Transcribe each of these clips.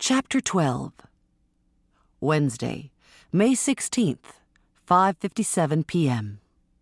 Chapter 12. Wednesday, May 16th, 5:57 p.m.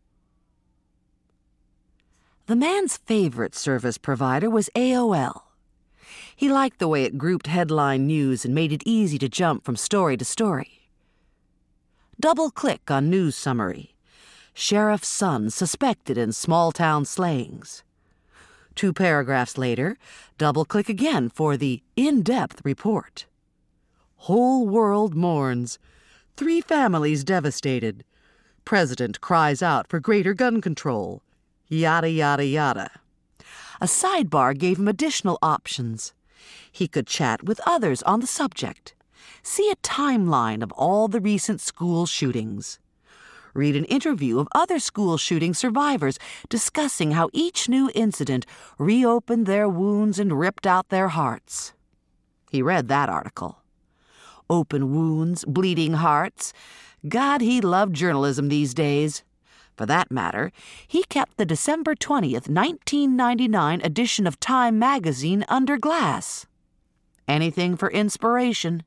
The man's favorite service provider was AOL. He liked the way it grouped headline news and made it easy to jump from story to story. Double-click on news summary. Sheriff's son suspected in small-town slayings. 2 paragraphs later, double-click again for the in-depth report. Whole world mourns. 3 families devastated. President cries out for greater gun control. Yada, yada, yada. A sidebar gave him additional options. He could chat with others on the subject. See a timeline of all the recent school shootings. Read an interview of other school shooting survivors discussing how each new incident reopened their wounds and ripped out their hearts. He read that article. Open wounds, bleeding hearts. God, he loved journalism these days. For that matter, he kept the December 20th, 1999 edition of Time magazine under glass. Anything for inspiration.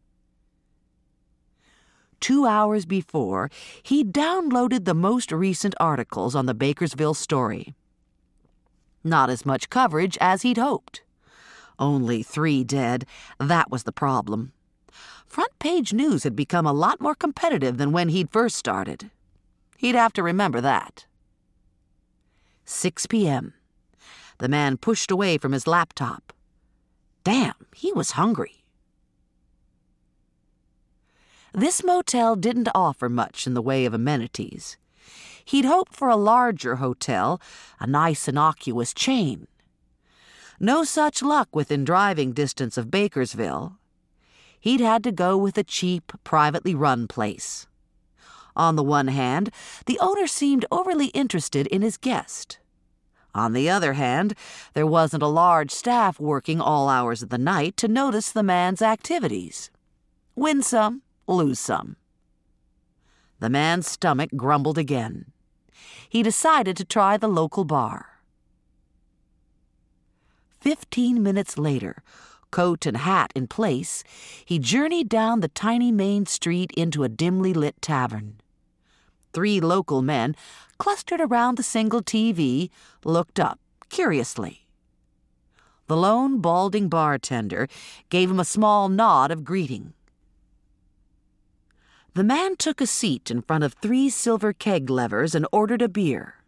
2 hours before, he downloaded the most recent articles on the Bakersville story. Not as much coverage as he'd hoped. Only 3 dead, that was the problem. Front-page news had become a lot more competitive than when he'd first started. He'd have to remember that. 6 p.m. The man pushed away from his laptop. Damn, he was hungry. This motel didn't offer much in the way of amenities. He'd hoped for a larger hotel, a nice innocuous chain. No such luck within driving distance of Bakersville. He'd had to go with a cheap, privately run place. On the one hand, the owner seemed overly interested in his guest. On the other hand, there wasn't a large staff working all hours of the night to notice the man's activities. Win some, lose some. The man's stomach grumbled again. He decided to try the local bar. 15 minutes later, coat and hat in place, he journeyed down the tiny main street into a dimly lit tavern. 3 local men, clustered around the single TV, looked up curiously. The lone, balding bartender gave him a small nod of greeting. The man took a seat in front of 3 silver keg levers and ordered a beer.